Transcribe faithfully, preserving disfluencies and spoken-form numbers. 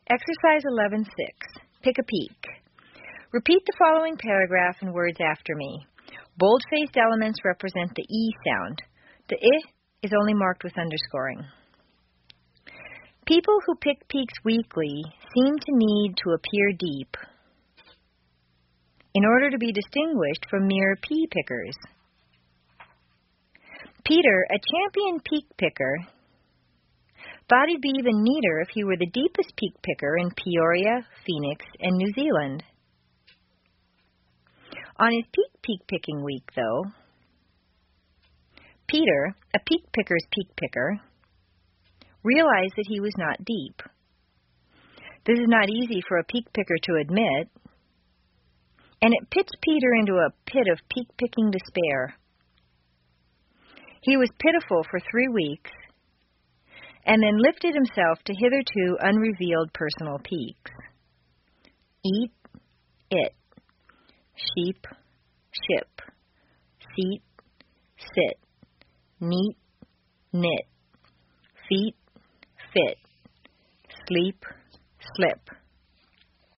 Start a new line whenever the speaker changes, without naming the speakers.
Exercise eleven six. Pick a peak. Repeat the following paragraph in words after me. Bold-faced elements represent the E sound. The I is only marked with underscoring. People who pick peaks weekly seem to need to appear deep in order to be distinguished from mere pea pickers. Peter, a champion peak picker, thought he'd be even neater if he were the deepest peak picker in Peoria, Phoenix, and New Zealand. On his peak peak picking week, though, Peter, a peak picker's peak picker, realized that he was not deep. This is not easy for a peak picker to admit, and it pits Peter into a pit of peak picking despair. He was pitiful for three weeks, and then lifted himself to hitherto unrevealed personal peaks. Eat, it. Sheep, ship. Seat, sit. Neat, knit. Feet, fit. Sleep, slip.